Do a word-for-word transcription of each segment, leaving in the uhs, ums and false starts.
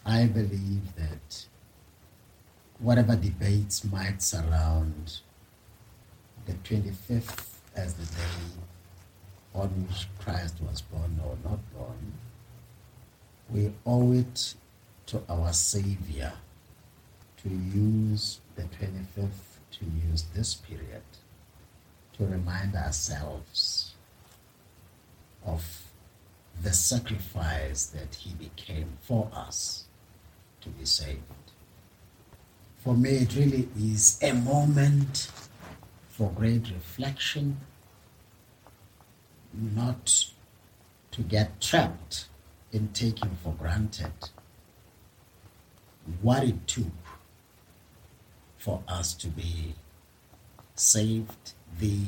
I believe that whatever debates might surround the twenty-fifth as the day on which Christ was born or not born, we owe it to our Savior to use the twenty-fifth, to use this period to remind ourselves of the sacrifice that he became for us to be saved. For me, it really is a moment for great reflection, not to get trapped in taking for granted what it took for us to be saved, the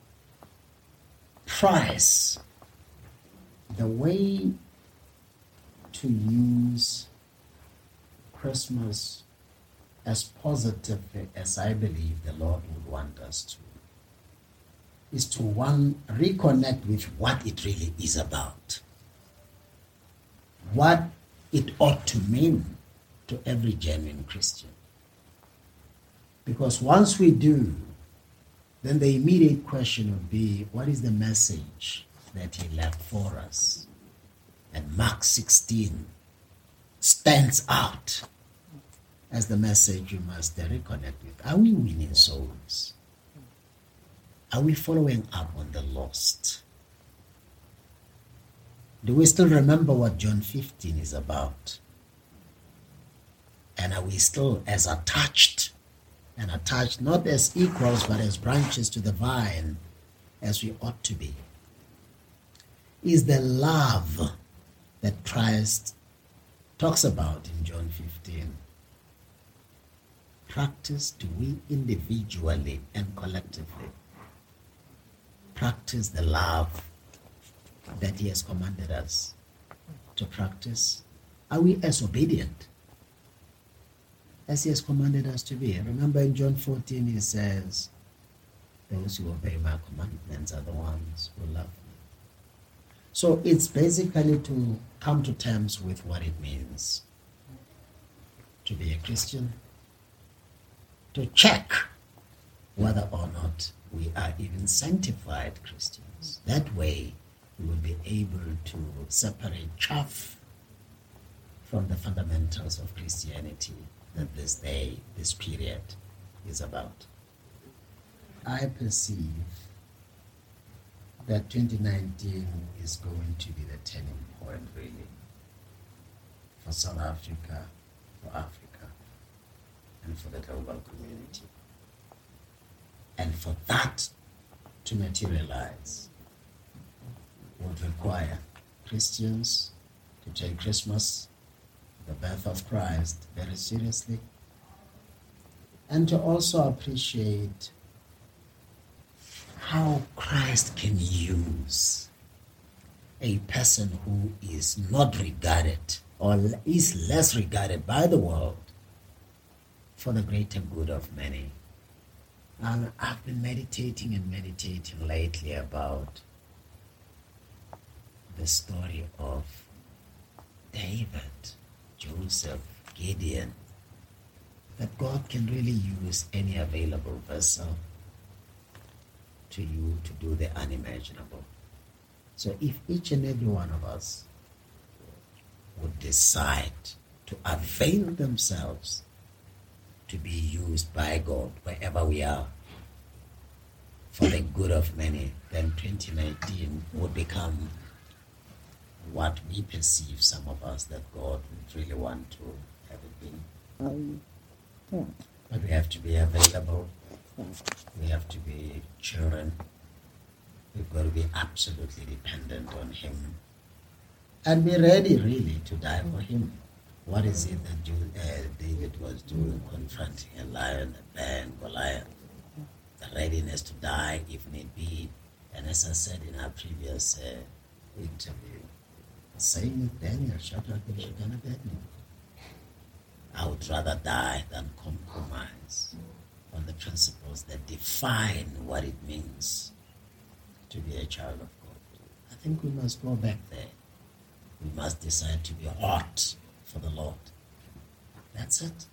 price, the way to use Christmas as positively as I believe the Lord would want us to, is to, one, reconnect with what it really is about, what it ought to mean to every genuine Christian. Because once we do, then the immediate question would be, what is the message that he left for us? And Mark sixteen stands out as the message we must reconnect with. Are we winning souls? Are we following up on the lost? Do we still remember what John fifteen is about? And are we still as attached, and attached not as equals but as branches to the vine as we ought to be? Is the love that Christ talks about in John fifteen practiced, do we individually and collectively practice the love that he has commanded us to practice? Are we as obedient as he has commanded us to be? Remember in John fourteen he says, those who obey my commandments are the ones who love me. So it's basically to come to terms with what it means to be a Christian, to check whether or not we are even sanctified Christians. That way we will be able to separate chaff from the fundamentals of Christianity that this day, this period is about. I perceive that twenty nineteen is going to be the turning point, really, for South Africa, for Africa, and for the global community. And for that to materialize would require Christians to take Christmas, the birth of Christ, very seriously, and to also appreciate how Christ can use a person who is not regarded or is less regarded by the world for the greater good of many. And I've been meditating and meditating lately about the story of David, Joseph, Gideon, that God can really use any available vessel to you to do the unimaginable. So if each and every one of us would decide to avail themselves to be used by God wherever we are for the good of many, then twenty nineteen would become what we perceive, some of us, that God would really want to have it been. Um, yeah. But we have to be available. We have to be children. We've got to be absolutely dependent on him and be ready, really, to die for him. What is it that you, uh, David was doing, confronting a lion, a bear, and Goliath? The readiness to die if need be. And as I said in our previous uh, interview, same with Daniel, Shadrach, Meshach, and Abednego. I would rather die than compromise on the principles that define what it means to be a child of God. I think we must go back there. We must decide to be hot for the Lord. That's it.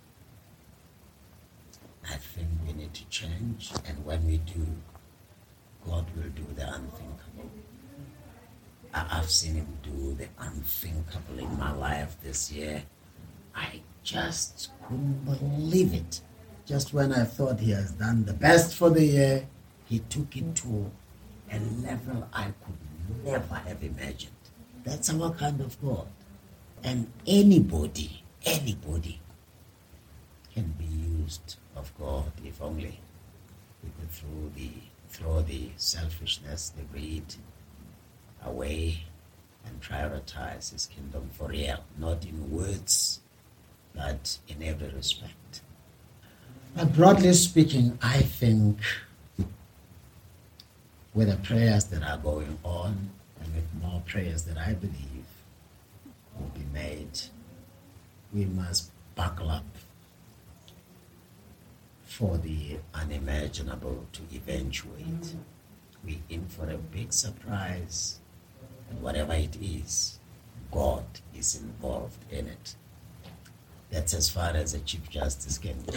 I think we need to change, and when we do, God will do the unthinkable. I've seen him do the unthinkable in my life this year. I just couldn't believe it. Just when I thought he has done the best for the year, he took it to a level I could never have imagined. That's our kind of God. And anybody, anybody can be used of God if only we could throw the, throw the selfishness, the greed away and prioritize his kingdom for real, not in words, but in every respect. But broadly speaking, I think with the prayers that are going on and with more prayers that I believe will be made, we must buckle up for the unimaginable to eventuate. We're in for a big surprise, and whatever it is, God is involved in it. That's as far as the Chief Justice can go.